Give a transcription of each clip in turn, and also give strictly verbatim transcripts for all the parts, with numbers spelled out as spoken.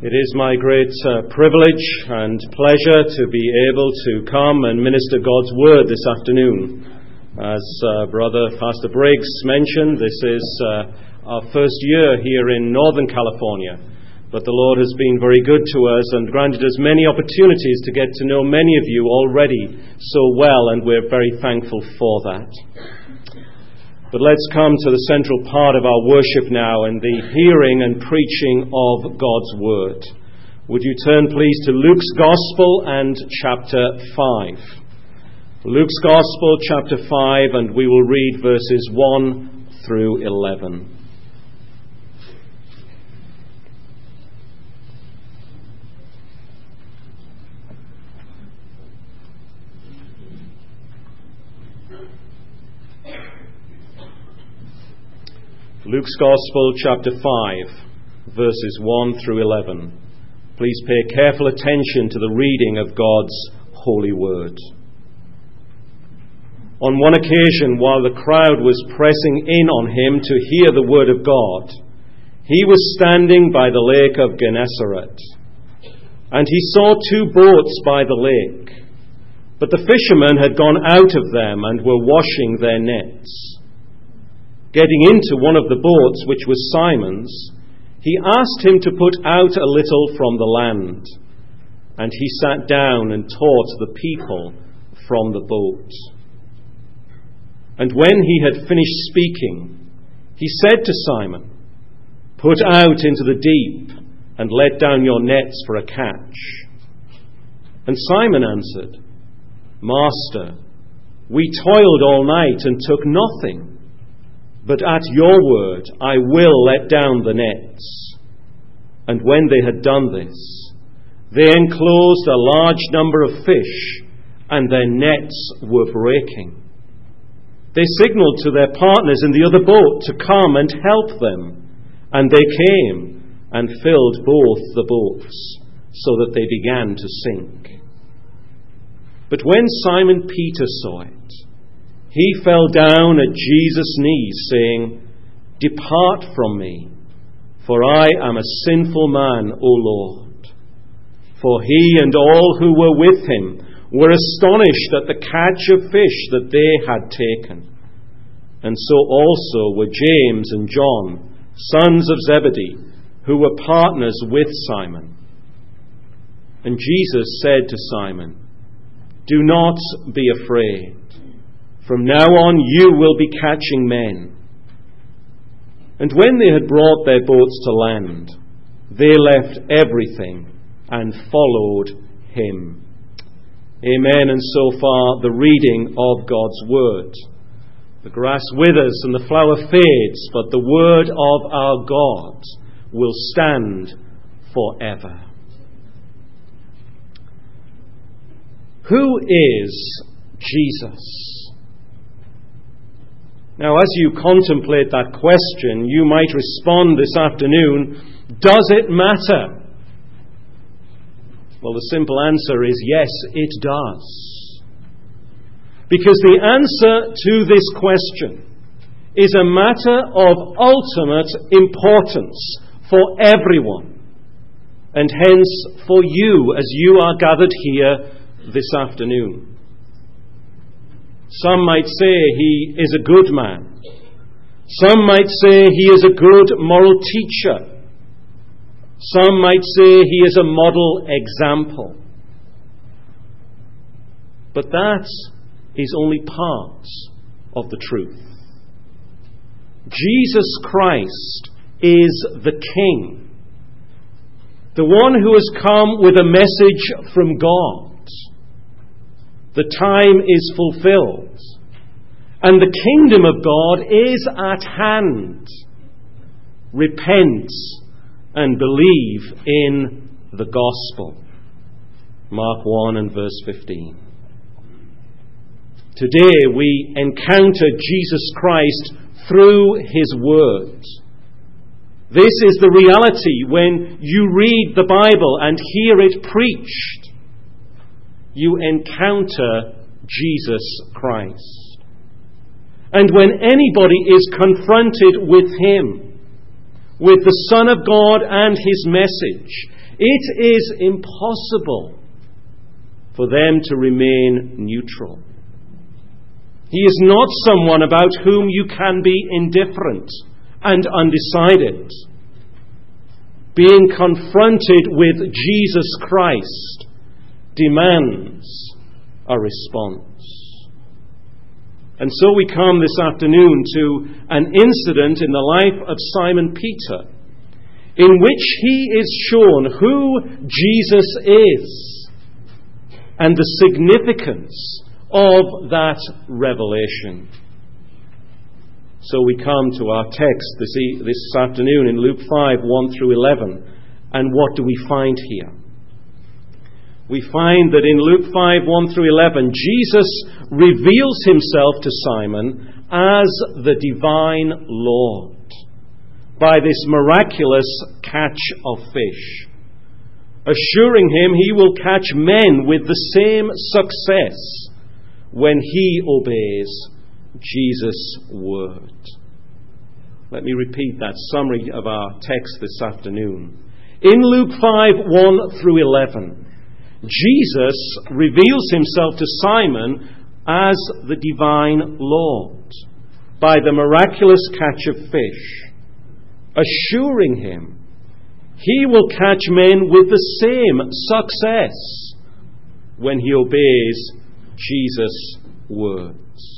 It is my great uh, privilege and pleasure to be able to come and minister God's Word this afternoon. As uh, Brother Pastor Briggs mentioned, this is uh, our first year here in Northern California. But the Lord has been very good to us and granted us many opportunities to get to know many of you already so well, and we're very thankful for that. But let's come to the central part of our worship now, and the hearing and preaching of God's Word. Would you turn please to Luke's Gospel and chapter five. Luke's Gospel chapter five, and we will read verses one through eleven. Luke's Gospel, chapter five, verses one through eleven. Please pay careful attention to the reading of God's holy word. On one occasion, while the crowd was pressing in on him to hear the word of God, he was standing by the lake of Gennesaret. And he saw two boats by the lake, but the fishermen had gone out of them and were washing their nets. Getting into one of the boats, which was Simon's, he asked him to put out a little from the land. And he sat down and taught the people from the boat. And when he had finished speaking, he said to Simon, "Put out into the deep and let down your nets for a catch." And Simon answered, "Master, we toiled all night and took nothing. But at your word I will let down the nets." And when they had done this, they enclosed a large number of fish, and their nets were breaking. They signaled to their partners in the other boat to come and help them, and they came and filled both the boats, so that they began to sink. But when Simon Peter saw it, he fell down at Jesus' knees, saying, "Depart from me, for I am a sinful man, O Lord." For he and all who were with him were astonished at the catch of fish that they had taken. And so also were James and John, sons of Zebedee, who were partners with Simon. And Jesus said to Simon, "Do not be afraid. From now on you will be catching men." And when they had brought their boats to land, they left everything and followed him. Amen. And so far the reading of God's word. The grass withers and the flower fades, but the word of our God will stand forever. Who is Jesus? Now, as you contemplate that question, you might respond this afternoon, does it matter? Well, the simple answer is yes, it does. Because the answer to this question is a matter of ultimate importance for everyone, and hence for you as you are gathered here this afternoon. Some might say he is a good man. Some might say he is a good moral teacher. Some might say he is a model example. But that is only part of the truth. Jesus Christ is the King, the one who has come with a message from God. The time is fulfilled, and the kingdom of God is at hand. Repent and believe in the gospel. Mark one and verse fifteen. Today we encounter Jesus Christ through his word. This is the reality when you read the Bible and hear it preached. You encounter Jesus Christ. And when anybody is confronted with him, with the Son of God and his message, It is impossible for them to remain neutral. He is not someone about whom you can be indifferent and undecided. Being confronted with Jesus Christ demands a response. And so we come this afternoon to an incident in the life of Simon Peter, in which he is shown who Jesus is and the significance of that revelation. So we come to our text this, e- this afternoon in Luke five, one through eleven. And what do we find here? We find that in Luke five, one through eleven, Jesus reveals himself to Simon as the divine Lord by this miraculous catch of fish, assuring him he will catch men with the same success when he obeys Jesus' word. Let me repeat that summary of our text this afternoon. In Luke five, one through eleven, Jesus reveals himself to Simon as the divine Lord by the miraculous catch of fish, assuring him he will catch men with the same success when he obeys Jesus' words.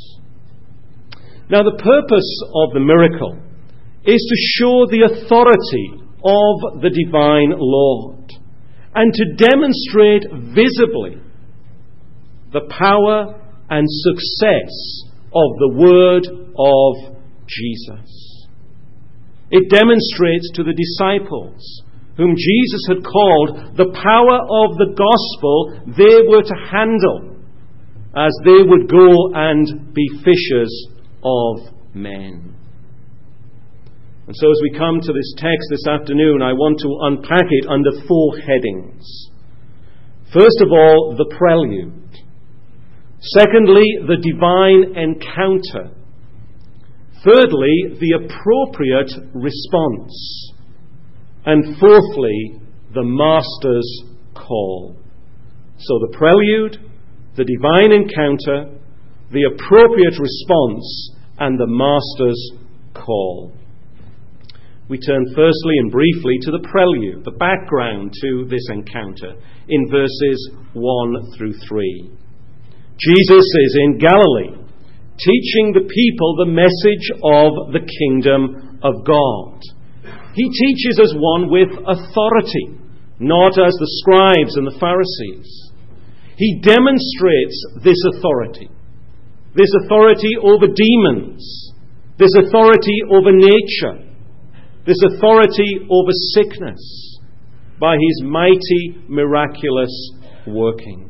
Now, the purpose of the miracle is to show the authority of the divine Lord and to demonstrate visibly the power and success of the word of Jesus. It demonstrates to the disciples, whom Jesus had called, the power of the gospel they were to handle as they would go and be fishers of men. And so as we come to this text this afternoon, I want to unpack it under four headings. First of all, the prelude. Secondly, the divine encounter. Thirdly, the appropriate response. And fourthly, the master's call. So the prelude, the divine encounter, the appropriate response, and the master's call. We turn firstly and briefly to the prelude, the background to this encounter, in verses one through three. Jesus is in Galilee, teaching the people the message of the kingdom of God. He teaches as one with authority, not as the scribes and the Pharisees. He demonstrates this authority, this authority over demons, this authority over nature, this authority over sickness, by his mighty, miraculous workings.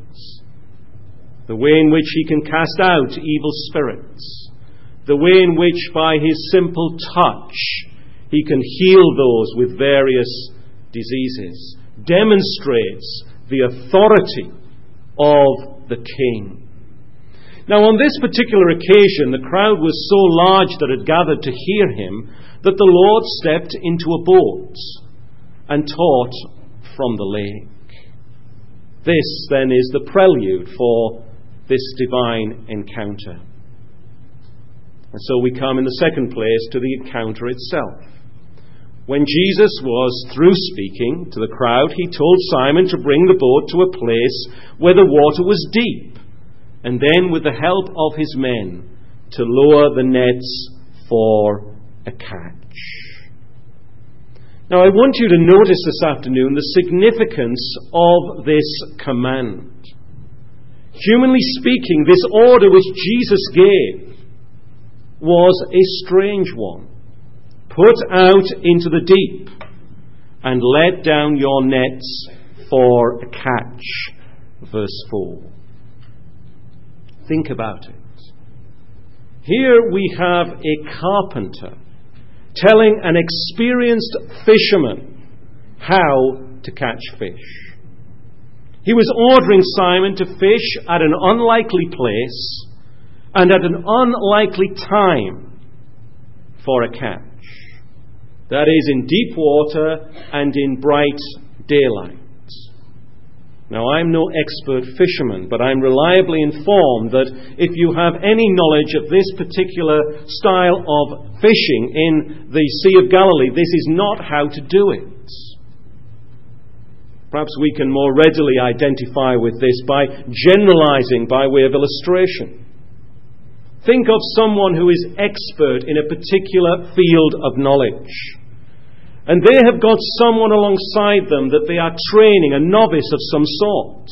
The way in which he can cast out evil spirits, the way in which by his simple touch he can heal those with various diseases, demonstrates the authority of the King. Now, on this particular occasion, the crowd was so large that had gathered to hear him that the Lord stepped into a boat and taught from the lake. This, then, is the prelude for this divine encounter. And so we come in the second place to the encounter itself. When Jesus was through speaking to the crowd, he told Simon to bring the boat to a place where the water was deep, and then with the help of his men to lower the nets for a catch. Now I want you to notice this afternoon the significance of this command. Humanly speaking, this order which Jesus gave was a strange one. Put out into the deep and let down your nets for a catch. Verse four. Think about it. Here we have a carpenter telling an experienced fisherman how to catch fish. He was ordering Simon to fish at an unlikely place and at an unlikely time for a catch. That is, in deep water and in bright daylight. Now, I'm no expert fisherman, but I'm reliably informed that if you have any knowledge of this particular style of fishing in the Sea of Galilee, this is not how to do it. Perhaps we can more readily identify with this by generalizing by way of illustration. Think of someone who is expert in a particular field of knowledge. And they have got someone alongside them that they are training, a novice of some sort.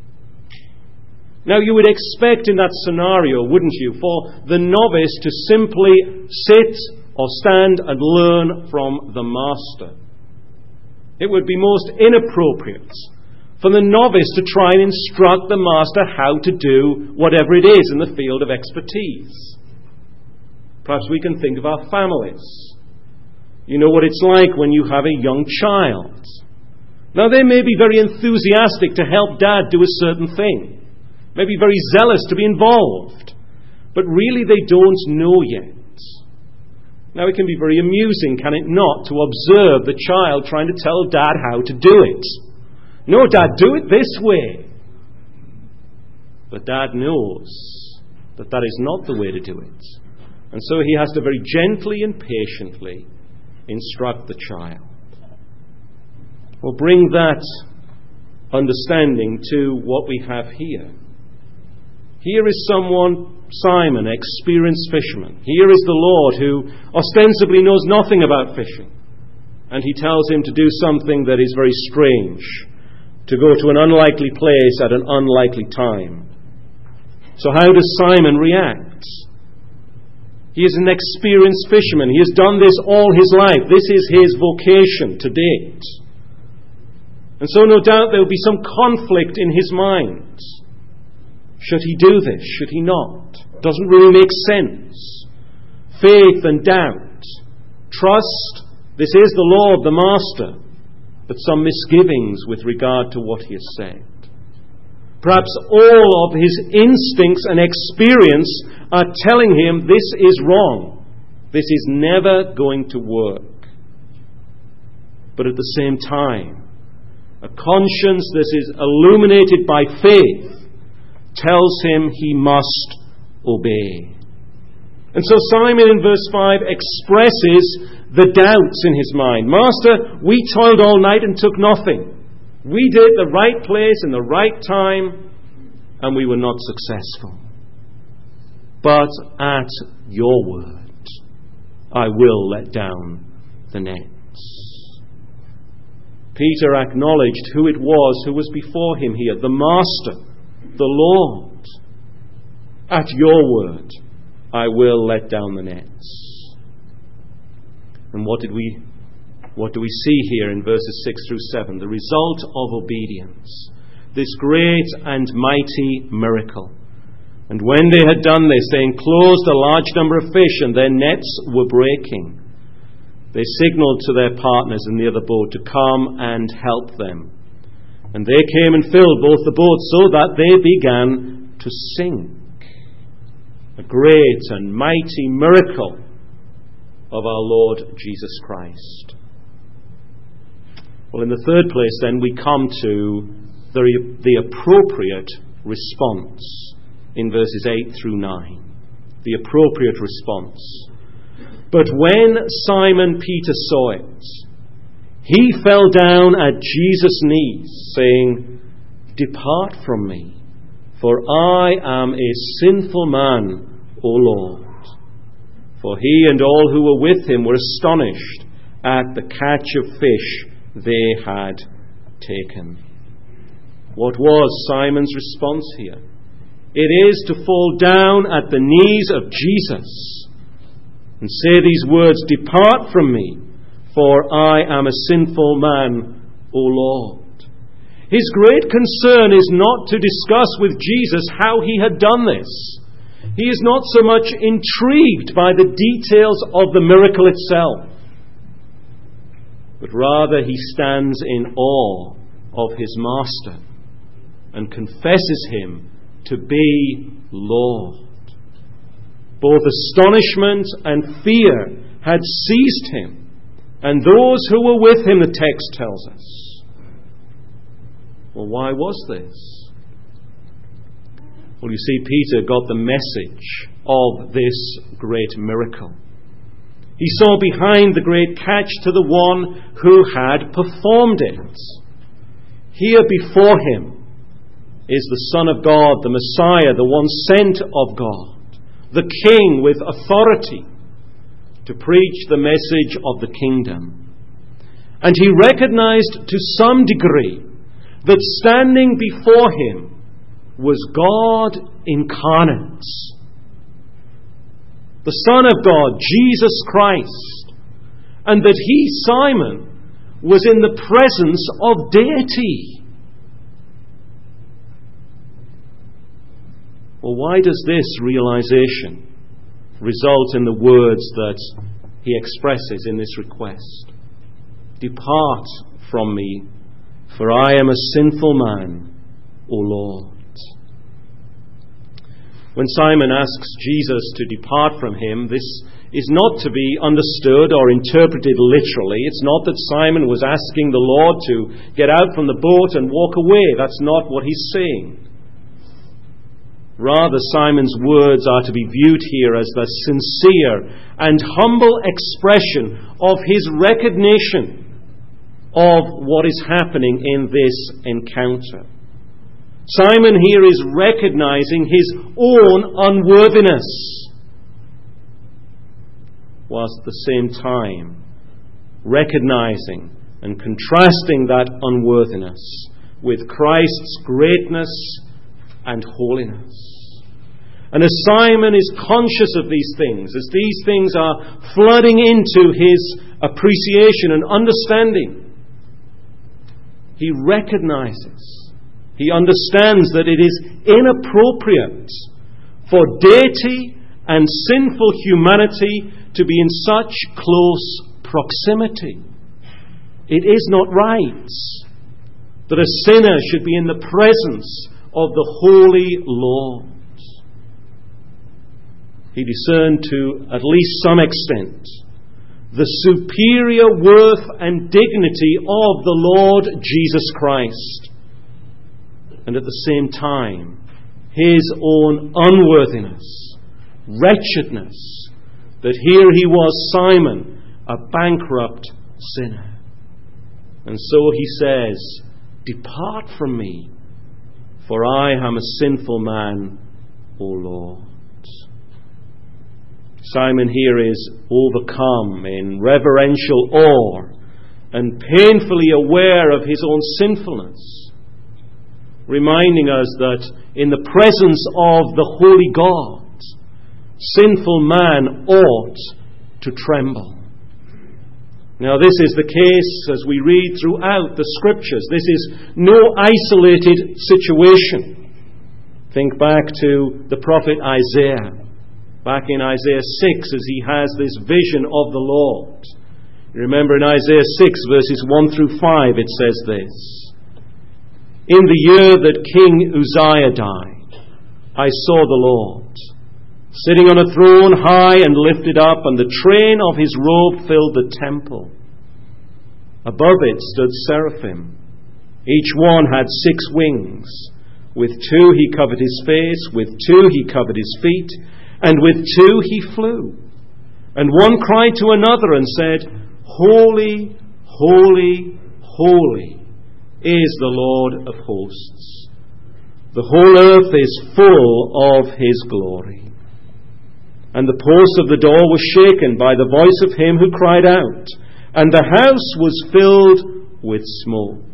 Now, you would expect in that scenario, wouldn't you, for the novice to simply sit or stand and learn from the master. It would be most inappropriate for the novice to try and instruct the master how to do whatever it is in the field of expertise. Perhaps we can think of our families. You know what it's like when you have a young child. Now, they may be very enthusiastic to help dad do a certain thing, maybe very zealous to be involved, but really they don't know yet. Now, it can be very amusing, can it not, to observe the child trying to tell dad how to do it. No, dad, do it this way. But dad knows that that is not the way to do it. And so he has to very gently and patiently instruct the child. Well, bring that understanding to what we have here. Here is someone, Simon, experienced fisherman. Here is the Lord who ostensibly knows nothing about fishing. And he tells him to do something that is very strange, to go to an unlikely place at an unlikely time. So how does Simon react? He is an experienced fisherman. He has done this all his life. This is his vocation to date. And so no doubt there will be some conflict in his mind. Should he do this? Should he not? Doesn't really make sense. Faith and doubt. Trust. This is the law of the master. But some misgivings with regard to what he has said. Perhaps all of his instincts and experience are telling him this is wrong. This is never going to work. But at the same time, a conscience that is illuminated by faith tells him he must obey. And so Simon in verse five expresses the doubts in his mind. Master, we toiled all night and took nothing. We did the right place in the right time, and we were not successful. But at your word, I will let down the nets. Peter acknowledged who it was who was before him here, the Master, the Lord. At your word, I will let down the nets. And what did we What do we see here in verses six through seven? The result of obedience. This great and mighty miracle. And when they had done this, they enclosed a large number of fish, and their nets were breaking. They signaled to their partners in the other boat to come and help them. And they came and filled both the boats so that they began to sink. A great and mighty miracle of our Lord Jesus Christ. Well, in the third place, then, we come to the, the appropriate response in verses eight through nine. The appropriate response. But when Simon Peter saw it, he fell down at Jesus' knees, saying, Depart from me, for I am a sinful man, O Lord. For he and all who were with him were astonished at the catch of fish they had taken. What was Simon's response here? It is to fall down at the knees of Jesus and say these words, Depart from me, for I am a sinful man, O Lord. His great concern is not to discuss with Jesus how he had done this. He is not so much intrigued by the details of the miracle itself, but rather he stands in awe of his master and confesses him to be Lord. Both astonishment and fear had seized him, and those who were with him, the text tells us. Well, why was this? Well, you see, Peter got the message of this great miracle. He saw behind the great catch to the one who had performed it. Here before him is the Son of God, the Messiah, the one sent of God, the King with authority to preach the message of the kingdom. And he recognized to some degree that standing before him was God incarnate, the Son of God, Jesus Christ, and that he, Simon, was in the presence of deity. Well, why does this realization result in the words that he expresses in this request? Depart from me, for I am a sinful man, O Lord. When Simon asks Jesus to depart from him, this is not to be understood or interpreted literally. It's not that Simon was asking the Lord to get out from the boat and walk away. That's not what he's saying. Rather, Simon's words are to be viewed here as the sincere and humble expression of his recognition of what is happening in this encounter. Simon here is recognizing his own unworthiness, whilst at the same time recognizing and contrasting that unworthiness with Christ's greatness and holiness. And as Simon is conscious of these things, as these things are flooding into his appreciation and understanding, he recognizes, he understands that it is inappropriate for deity and sinful humanity to be in such close proximity. It is not right that a sinner should be in the presence of the Holy Lord. He discerned to at least some extent the superior worth and dignity of the Lord Jesus Christ, and at the same time his own unworthiness, wretchedness, that here he was, Simon, a bankrupt sinner. And so he says, "Depart from me, for I am a sinful man, O Lord." Simon here is overcome in reverential awe and painfully aware of his own sinfulness, reminding us that in the presence of the holy God, sinful man ought to tremble. Now, this is the case as we read throughout the Scriptures. This is no isolated situation. Think back to the prophet Isaiah, back in Isaiah six, as he has this vision of the Lord. You remember in Isaiah six, verses one through five, it says this: "In the year that King Uzziah died, I saw the Lord, sitting on a throne high and lifted up, and the train of his robe filled the temple. Above it stood seraphim. Each one had six wings. With two he covered his face, with two he covered his feet, and with two he flew. And one cried to another and said, Holy, holy, holy is the Lord of hosts. The whole earth is full of his glory. And the post of the door was shaken by the voice of him who cried out, and the house was filled with smoke."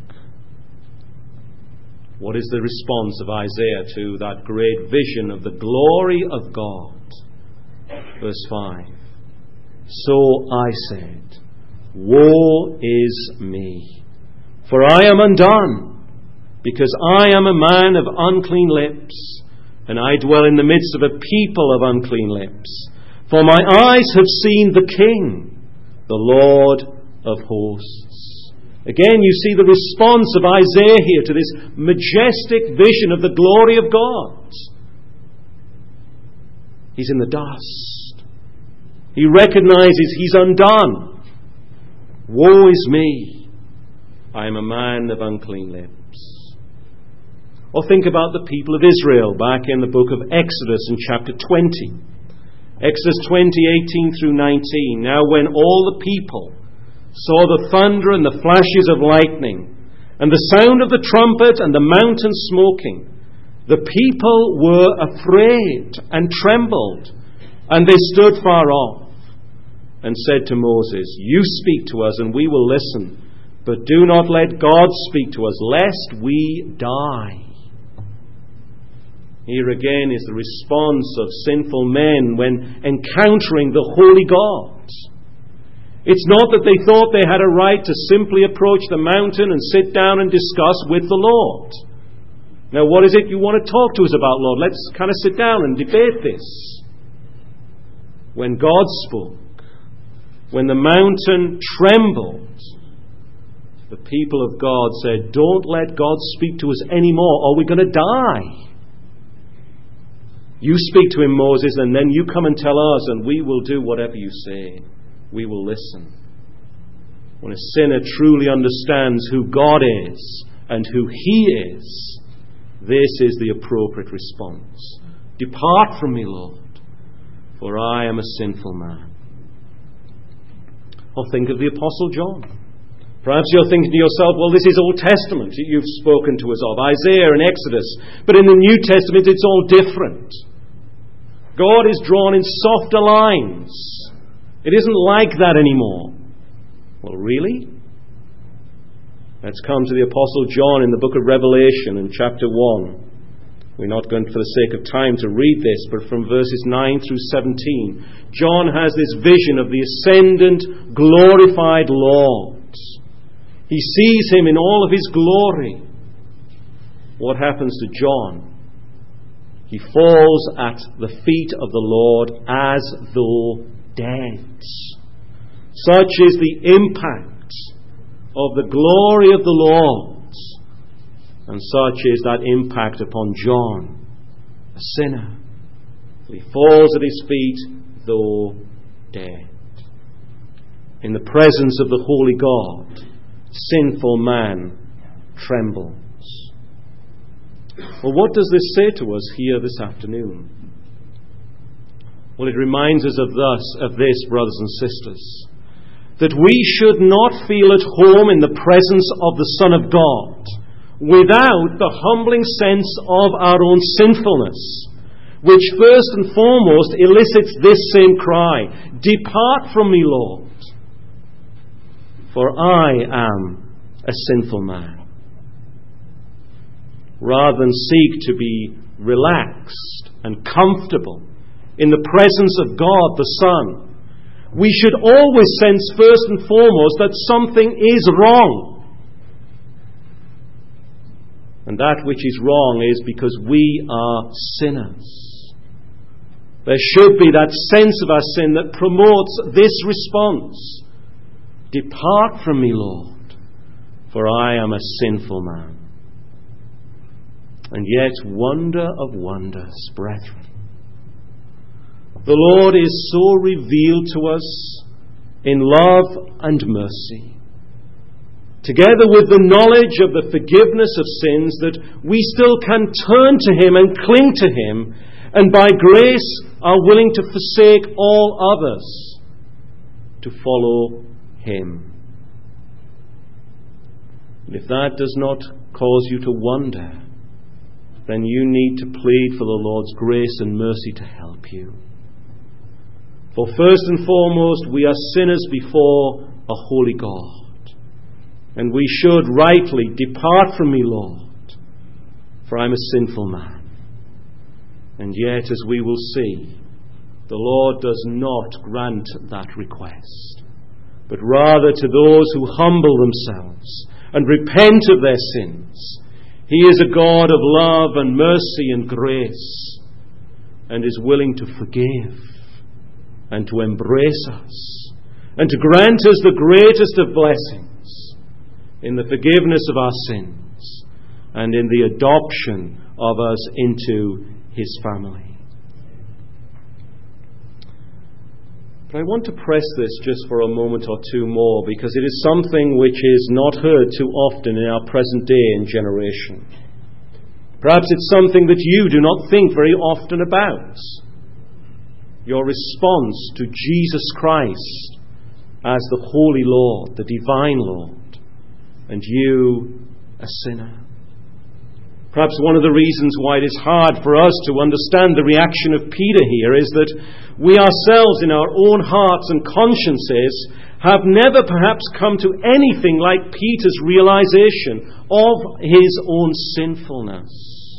What is the response of Isaiah to that great vision of the glory of God? Verse five. "So I said, Woe is me, for I am undone, because I am a man of unclean lips, and I dwell in the midst of a people of unclean lips. For my eyes have seen the King, the Lord of hosts." Again, you see the response of Isaiah here to this majestic vision of the glory of God. He's in the dust. He recognizes he's undone. "Woe is me, I am a man of unclean lips." Or think about the people of Israel back in the book of Exodus in chapter twenty. Exodus twenty, eighteen through nineteen. Now when all the people saw the thunder and the flashes of lightning, and the sound of the trumpet and the mountain smoking, the people were afraid and trembled, and they stood far off, and said to Moses, "You speak to us, and we will listen, but do not let God speak to us, lest we die." Here again is the response of sinful men when encountering the holy God. It's not that they thought they had a right to simply approach the mountain and sit down and discuss with the Lord. Now, what is it you want to talk to us about, Lord? Let's kind of sit down and debate this. When God spoke, when the mountain trembled, the people of God said, "Don't let God speak to us anymore, or we're going to die. You speak to him, Moses, and then you come and tell us, and we will do whatever you say. We will listen." When a sinner truly understands who God is and who he is, this is the appropriate response. "Depart from me, Lord, for I am a sinful man." Or think of the Apostle John. Perhaps you're thinking to yourself, well, this is Old Testament you've spoken to us of, Isaiah and Exodus. But in the New Testament, it's all different. God is drawn in softer lines. It isn't like that anymore. Well, really? Let's come to the Apostle John in the book of Revelation in chapter one. We're not going, for the sake of time, to read this, but from verses nine through seventeen. John has this vision of the ascendant, glorified Lord. He sees him in all of his glory. What happens to John? He falls at the feet of the Lord as though dead. Such is the impact of the glory of the Lord, and such is that impact upon John, a sinner. He falls at his feet though dead. In the presence of the holy God, sinful man trembles. Well, what does this say to us here this afternoon? Well, it reminds us of thus, of this, brothers and sisters, that we should not feel at home in the presence of the Son of God without the humbling sense of our own sinfulness, which first and foremost elicits this same cry, "Depart from me, Lord, for I am a sinful man." Rather than seek to be relaxed and comfortable in the presence of God the Son, we should always sense first and foremost that something is wrong. And that which is wrong is because we are sinners. There should be that sense of our sin that promotes this response. "Depart from me, Lord, for I am a sinful man." And yet, wonder of wonders, brethren, the Lord is so revealed to us in love and mercy, together with the knowledge of the forgiveness of sins, that we still can turn to him and cling to him, and by grace are willing to forsake all others to follow him. And if that does not cause you to wonder, then you need to plead for the Lord's grace and mercy to help you. For first and foremost, we are sinners before a holy God. And we should rightly, "Depart from me, Lord, for I am a sinful man." And yet, as we will see, the Lord does not grant that request, but rather to those who humble themselves and repent of their sins, He is a God of love and mercy and grace, and is willing to forgive and to embrace us and to grant us the greatest of blessings in the forgiveness of our sins and in the adoption of us into his family. But I want to press this just for a moment or two more, because it is something which is not heard too often in our present day and generation. Perhaps it's something that you do not think very often about. Your response to Jesus Christ as the Holy Lord, the Divine Lord, and you a sinner. Perhaps one of the reasons why it is hard for us to understand the reaction of Peter here is that we ourselves in our own hearts and consciences have never perhaps come to anything like Peter's realization of his own sinfulness.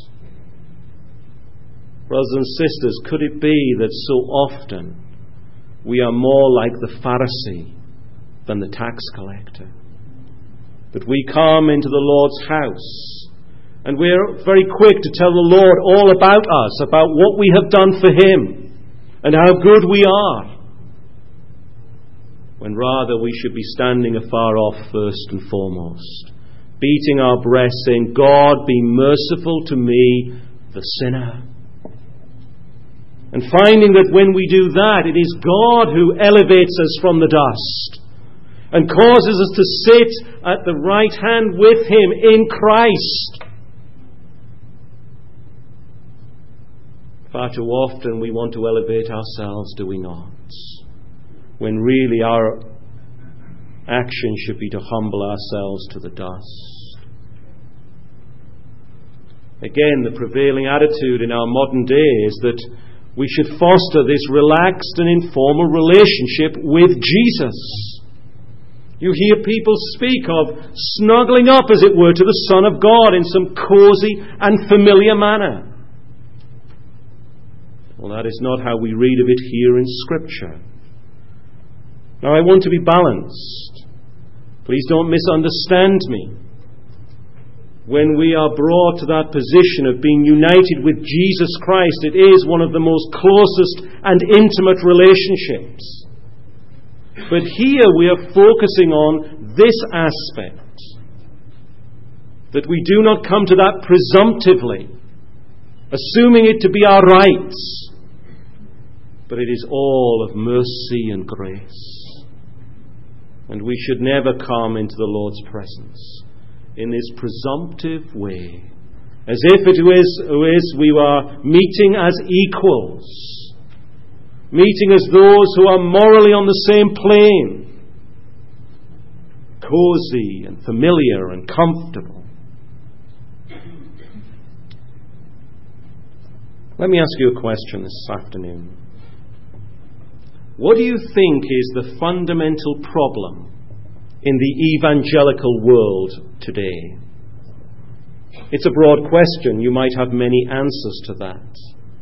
Brothers and sisters, could it be that so often we are more like the Pharisee than the tax collector? That we come into the Lord's house and we're very quick to tell the Lord all about us, about what we have done for Him and how good we are, when rather we should be standing afar off first and foremost, beating our breasts, saying, God, be merciful to me, the sinner. And finding that when we do that, it is God who elevates us from the dust and causes us to sit at the right hand with Him in Christ. Far too often we want to elevate ourselves, do we not? When really our action should be to humble ourselves to the dust. Again, the prevailing attitude in our modern day is that we should foster this relaxed and informal relationship with Jesus. You hear people speak of snuggling up, as it were, to the Son of God in some cozy and familiar manner. Well, that is not how we read of it here in Scripture. Now, I want to be balanced. Please don't misunderstand me. When we are brought to that position of being united with Jesus Christ, it is one of the most closest and intimate relationships. But here we are focusing on this aspect, that we do not come to that presumptively, assuming it to be our rights, but it is all of mercy and grace. And we should never come into the Lord's presence in this presumptive way, as if it is, is we are meeting as equals, meeting as those who are morally on the same plane, cozy and familiar and comfortable. Let me ask you a question this afternoon. What do you think is the fundamental problem in the evangelical world today? It's a broad question. You might have many answers to that.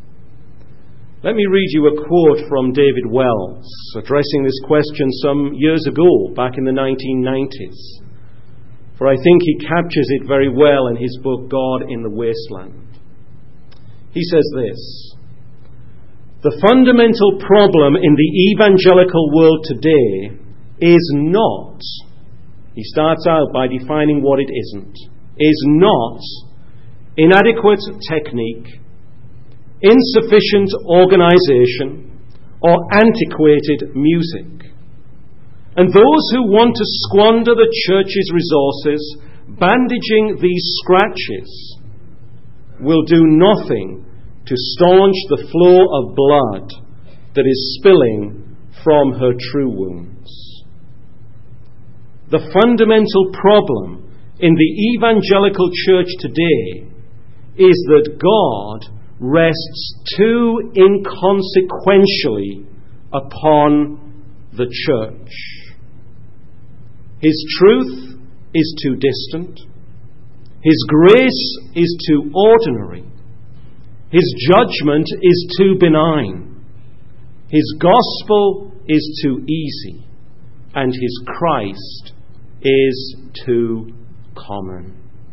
Let me read you a quote from David Wells, addressing this question some years ago, back in the nineteen nineties. For I think he captures it very well in his book, God in the Wasteland. He says this: the fundamental problem in the evangelical world today is not, he starts out by defining what it isn't, is not inadequate technique, insufficient organization, or antiquated music. And those who want to squander the church's resources bandaging these scratches will do nothing to staunch the flow of blood that is spilling from her true wounds. The fundamental problem in the evangelical church today is that God rests too inconsequentially upon the church. His truth is too distant. His grace is too ordinary. His judgment is too benign. His gospel is too easy. And His Christ is too common.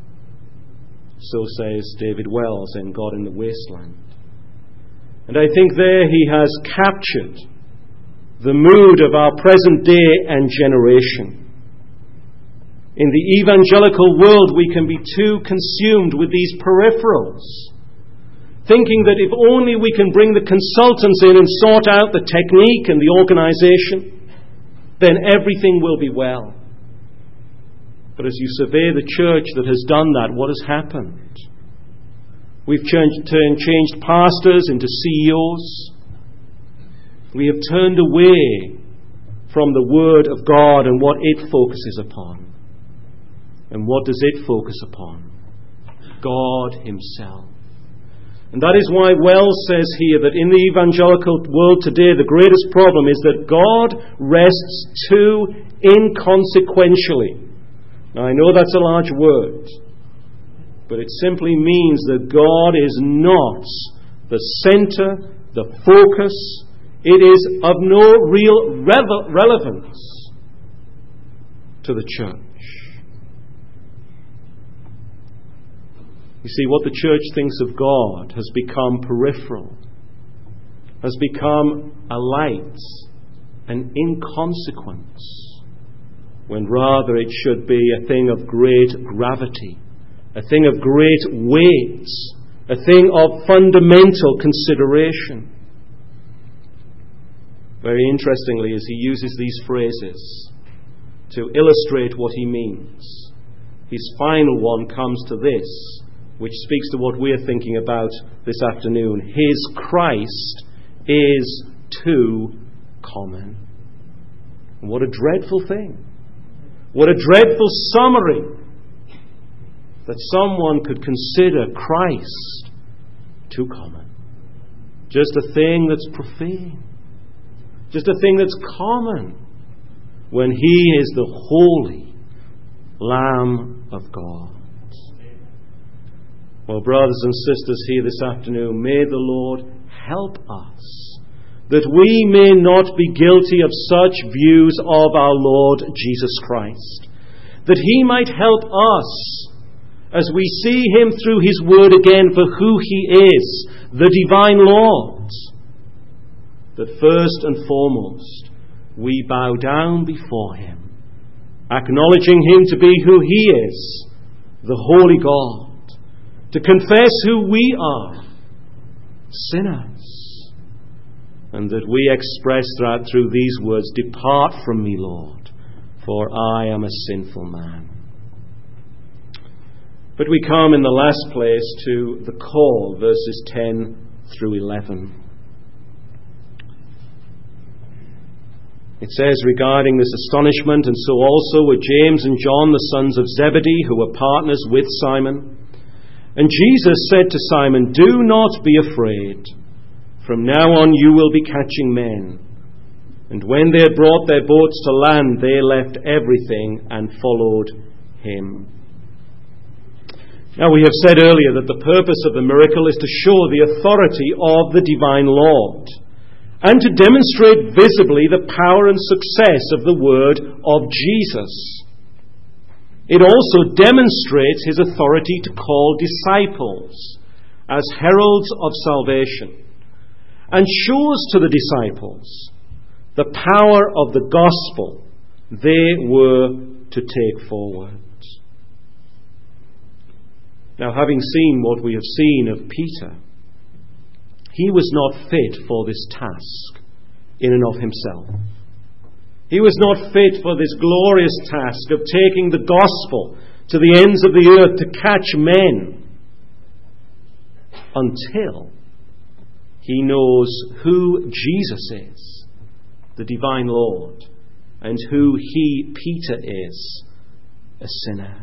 So says David Wells in God in the Wasteland. And I think there he has captured the mood of our present day and generation. In the evangelical world, we can be too consumed with these peripherals, thinking that if only we can bring the consultants in and sort out the technique and the organization, then everything will be well. But as you survey the church that has done that, what has happened? We've changed, turned, changed pastors into C E Os. We have turned away from the Word of God and what it focuses upon. And what does it focus upon? God Himself. And that is why Wells says here that in the evangelical world today, the greatest problem is that God rests too inconsequentially. Now, I know that's a large word, but it simply means that God is not the center, the focus. It is of no real revel- relevance to the church. You see, what the church thinks of God has become peripheral, has become a light, an inconsequence, when rather it should be a thing of great gravity, a thing of great weight, a thing of fundamental consideration. Very interestingly, as he uses these phrases to illustrate what he means, his final one comes to this, which speaks to what we're thinking about this afternoon. His Christ is too common. What a dreadful thing. What a dreadful summary that someone could consider Christ too common. Just a thing that's profane. Just a thing that's common when He is the holy Lamb of God. Well, brothers and sisters here this afternoon, may the Lord help us that we may not be guilty of such views of our Lord Jesus Christ, that He might help us as we see Him through His Word again for who He is, the divine Lord, that first and foremost we bow down before Him, acknowledging Him to be who He is, the holy God, to confess who we are, sinners, and that we express that through these words, "Depart from me, Lord, for I am a sinful man." But we come in the last place to the call, verses ten through eleven. It says regarding this astonishment, "And so also were James and John, the sons of Zebedee, who were partners with Simon. And Jesus said to Simon, 'Do not be afraid. From now on you will be catching men.' And when they had brought their boats to land, they left everything and followed Him." Now, we have said earlier that the purpose of the miracle is to show the authority of the divine Lord and to demonstrate visibly the power and success of the word of Jesus. It also demonstrates His authority to call disciples as heralds of salvation and shows to the disciples the power of the gospel they were to take forward. Now, having seen what we have seen of Peter, he was not fit for this task in and of himself. He was not fit for this glorious task of taking the gospel to the ends of the earth to catch men, until he knows who Jesus is, the divine Lord, and who he, Peter, is, a sinner.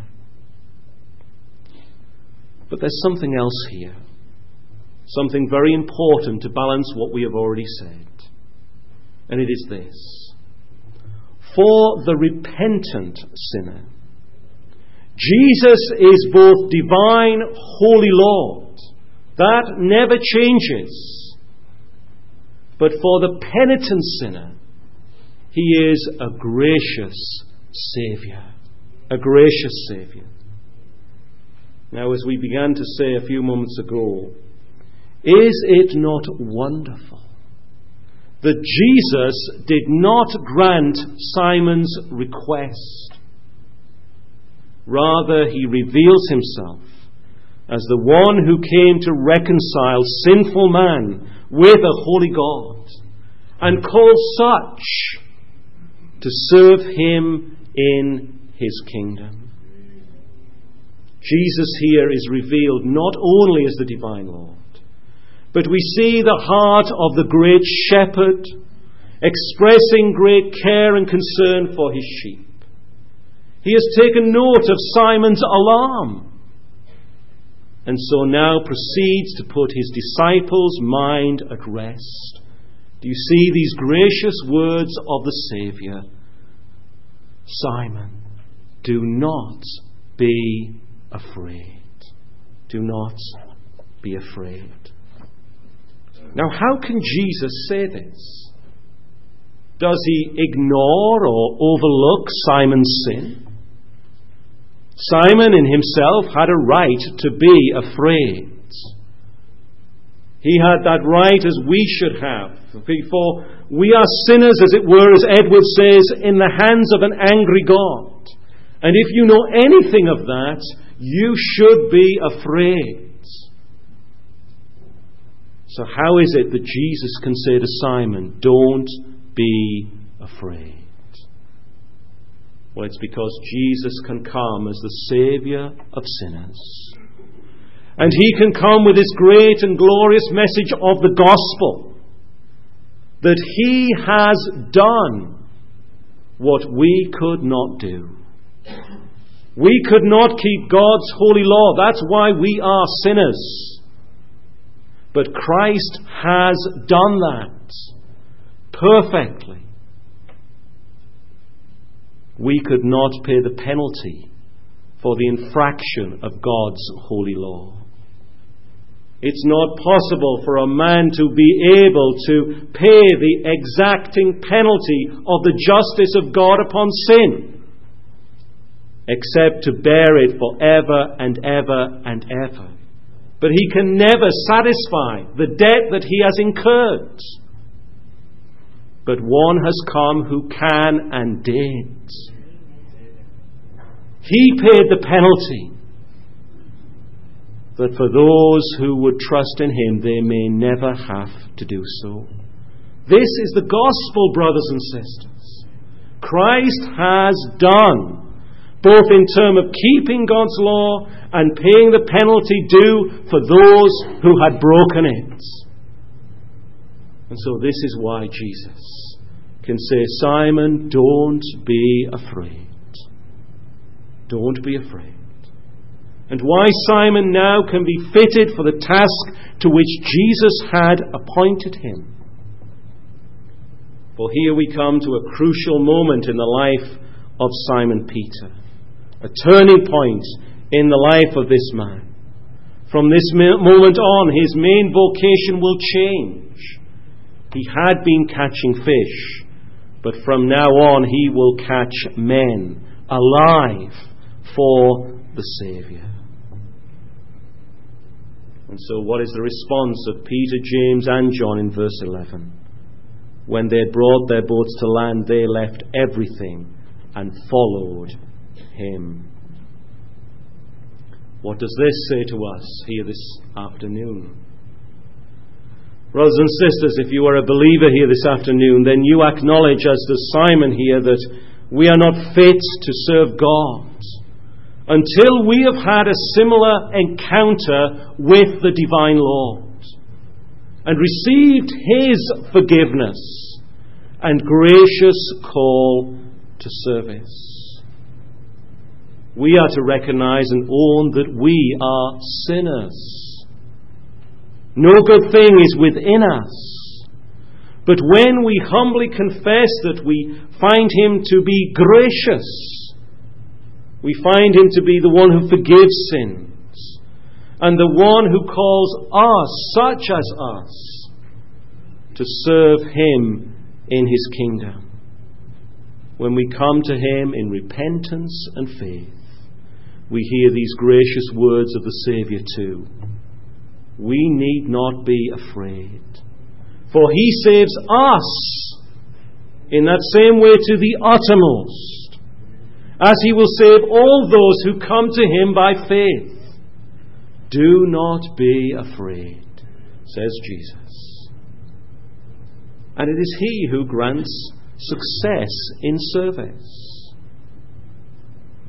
But there's something else here, something very important to balance what we have already said, and it is this. For the repentant sinner, Jesus is both divine, holy Lord. That never changes. But for the penitent sinner, He is a gracious Saviour. A gracious Saviour. Now, as we began to say a few moments ago, is it not wonderful that Jesus did not grant Simon's request? Rather, He reveals Himself as the one who came to reconcile sinful man with a holy God and calls such to serve Him in His kingdom. Jesus here is revealed not only as the divine Lord, but we see the heart of the great shepherd expressing great care and concern for his sheep. He has taken note of Simon's alarm, and so now proceeds to put his disciples' mind at rest. Do you see these gracious words of the Saviour? Simon, do not be afraid. Do not be afraid. Now, how can Jesus say this? Does he ignore or overlook Simon's sin? Simon in himself had a right to be afraid. He had that right as we should have. For we are sinners, as it were, as Edward says, in the hands of an angry God. And if you know anything of that, you should be afraid. So how is it that Jesus can say to Simon, don't be afraid? Well, it's because Jesus can come as the Saviour of sinners. And he can come with this great and glorious message of the gospel, that he has done what we could not do. We could not keep God's holy law. That's why we are sinners. But Christ has done that perfectly. We could not pay the penalty for the infraction of God's holy law. It's not possible for a man to be able to pay the exacting penalty of the justice of God upon sin, except to bear it forever and ever and ever. But he can never satisfy the debt that he has incurred. But one has come who can and did. He paid the penalty, that for those who would trust in him, they may never have to do so. This is the gospel, brothers and sisters. Christ has done, both in terms of keeping God's law and paying the penalty due for those who had broken it. And so this is why Jesus can say, Simon, don't be afraid. Don't be afraid. And why Simon now can be fitted for the task to which Jesus had appointed him. For here we come to a crucial moment in the life of Simon Peter. A turning point in the life of this man. From this moment on, his main vocation will change. He had been catching fish, but from now on he will catch men alive for the Saviour. And so what is the response of Peter, James and John in verse eleven? When they had brought their boats to land, they left everything and followed him. What does this say to us here this afternoon? Brothers and sisters, if you are a believer here this afternoon, then you acknowledge, as does Simon here, that we are not fit to serve God until we have had a similar encounter with the divine Lord and received his forgiveness and gracious call to service. We are to recognize and own that we are sinners. No good thing is within us. But when we humbly confess that we find him to be gracious, we find him to be the one who forgives sins and the one who calls us, such as us, to serve him in his kingdom. When we come to him in repentance and faith, we hear these gracious words of the Saviour too. We need not be afraid, for he saves us in that same way to the uttermost, as he will save all those who come to him by faith. Do not be afraid, says Jesus. And it is he who grants success in service.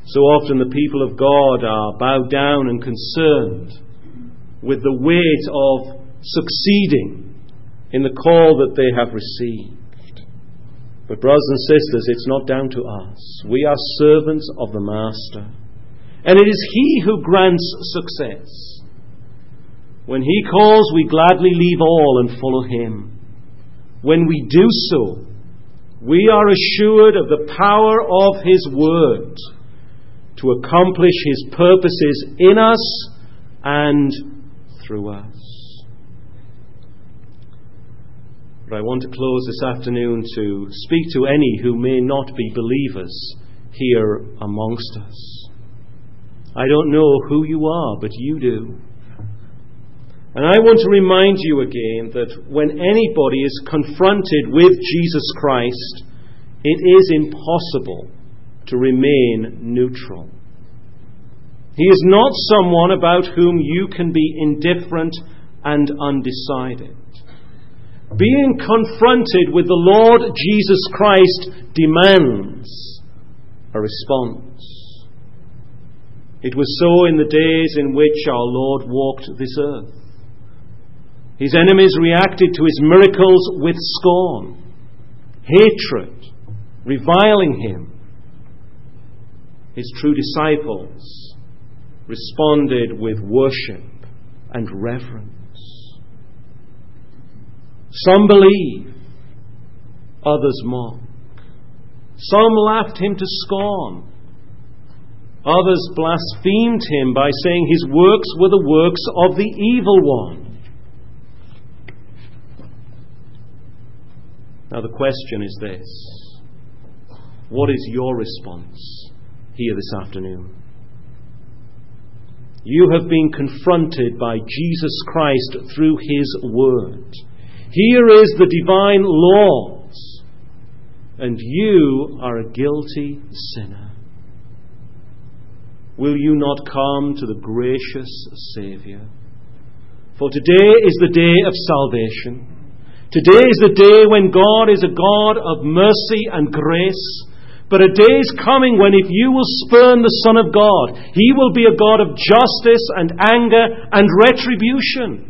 So often the people of God are bowed down and concerned with the weight of succeeding in the call that they have received. But brothers and sisters, it's not down to us. We are servants of the Master. And it is He who grants success. When He calls, we gladly leave all and follow Him. When we do so, we are assured of the power of His Word to accomplish His purposes in us and through us. But I want to close this afternoon to speak to any who may not be believers here amongst us. I don't know who you are, but you do. And I want to remind you again that when anybody is confronted with Jesus Christ, it is impossible to remain neutral. He is not someone about whom you can be indifferent and undecided. Being confronted with the Lord Jesus Christ demands a response. It was so in the days in which our Lord walked this earth. His enemies reacted to His miracles with scorn, hatred, reviling Him. His true disciples responded with worship and reverence. Some believe, others mock. Some laughed Him to scorn. Others blasphemed Him by saying His works were the works of the evil one. Now the question is this: what is your response here this afternoon? You have been confronted by Jesus Christ through His Word. Here is the divine laws, and you are a guilty sinner. Will you not come to the gracious Saviour? For today is the day of salvation. Today is the day when God is a God of mercy and grace. But a day is coming when if you will spurn the Son of God, He will be a God of justice and anger and retribution.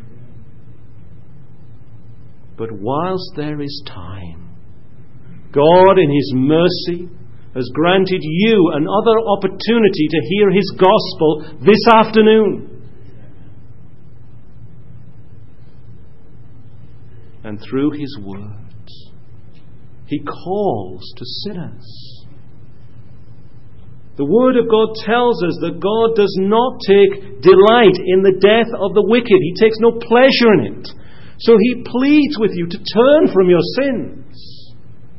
But whilst there is time, God in His mercy has granted you another opportunity to hear His gospel this afternoon. And through His words, He calls to sinners. The Word of God tells us that God does not take delight in the death of the wicked. He takes no pleasure in it. So He pleads with you to turn from your sins.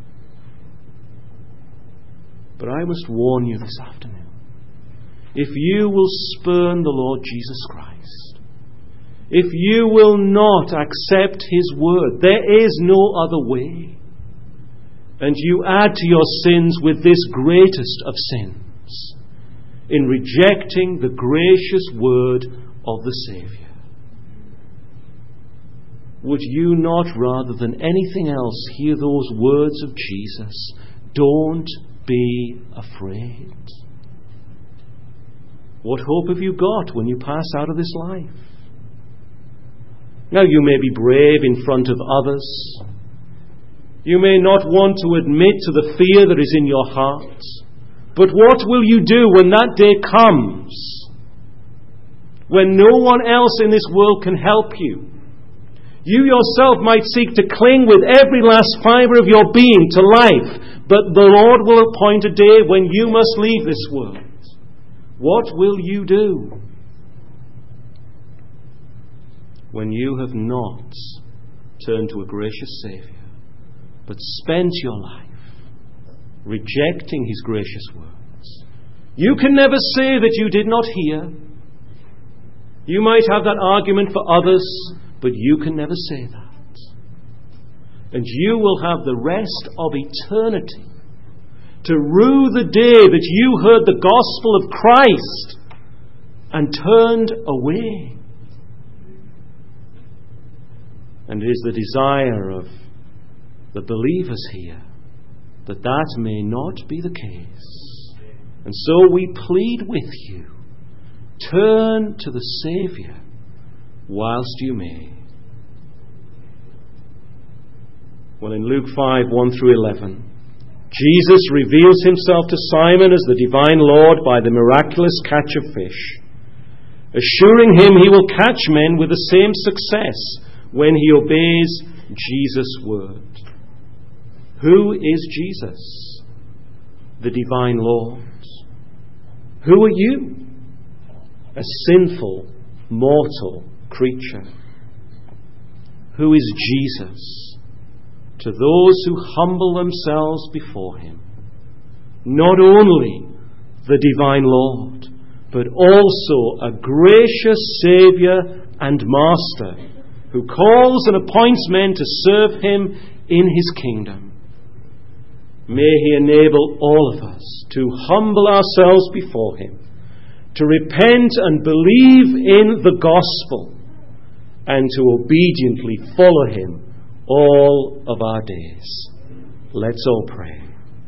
But I must warn you this afternoon, if you will spurn the Lord Jesus Christ, if you will not accept His Word, there is no other way. And you add to your sins with this greatest of sins, in rejecting the gracious Word of the Saviour. Would you not, rather than anything else, hear those words of Jesus? Don't be afraid. What hope have you got when you pass out of this life? Now, you may be brave in front of others. You may not want to admit to the fear that is in your heart. But what will you do when that day comes? When no one else in this world can help you? You yourself might seek to cling with every last fibre of your being to life, but the Lord will appoint a day when you must leave this world. What will you do when you have not turned to a gracious Saviour, but spent your life rejecting His gracious words? You can never say that you did not hear. You might have that argument for others, but you can never say that. And you will have the rest of eternity to rue the day that you heard the gospel of Christ and turned away. And it is the desire of the believers here that that may not be the case. And so we plead with you, turn to the Saviour whilst you may. Well, in Luke five, one through eleven, Jesus reveals himself to Simon as the divine Lord by the miraculous catch of fish, assuring him he will catch men with the same success when he obeys Jesus' word. Who is Jesus? The divine Lord. Who are you? A sinful, mortal creature. Who is Jesus to those who humble themselves before him? Not only the divine Lord, but also a gracious Saviour and Master who calls and appoints men to serve him in his kingdom. May he enable all of us to humble ourselves before him, to repent and believe in the gospel, and to obediently follow him all of our days. Let's all pray.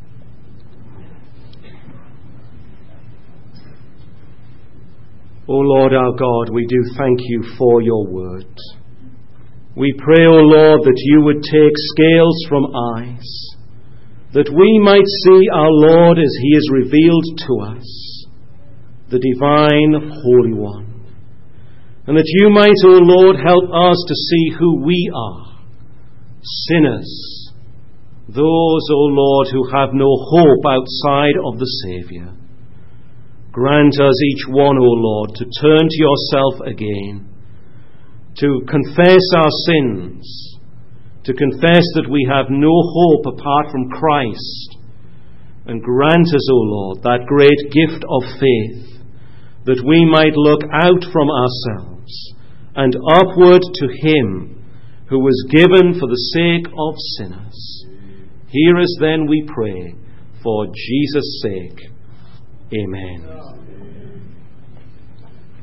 O Lord our God, we do thank you for your word. We pray, O Lord, that you would take scales from eyes, that we might see our Lord as he is revealed to us, the divine Holy One, and that you might, O Lord, help us to see who we are, sinners, those, O Lord, who have no hope outside of the Saviour. Grant us each one, O Lord, to turn to yourself again, to confess our sins, to confess that we have no hope apart from Christ, and grant us, O Lord, that great gift of faith, that we might look out from ourselves and upward to him who was given for the sake of sinners. Hear us then, we pray, for Jesus' sake. Amen.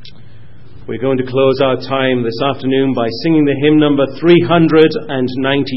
We're going to close our time this afternoon by singing the hymn number three hundred ninety.